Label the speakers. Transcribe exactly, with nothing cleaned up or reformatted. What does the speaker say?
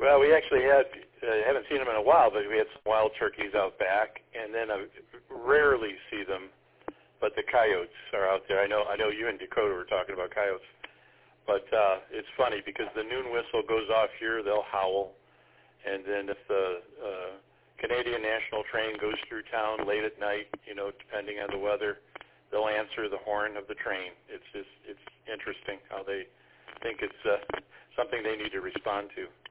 Speaker 1: Well, we actually had, uh, haven't seen them in a while, but we had some wild turkeys out back, and then I rarely see them, but the coyotes are out there. I know I know you and Dakota were talking about coyotes, but uh, it's funny because the noon whistle goes off here, they'll howl, and then if the uh, Canadian National train goes through town late at night, you know, depending on the weather, they'll answer the horn of the train. It's just, it's interesting how they think it's uh, something they need to respond to.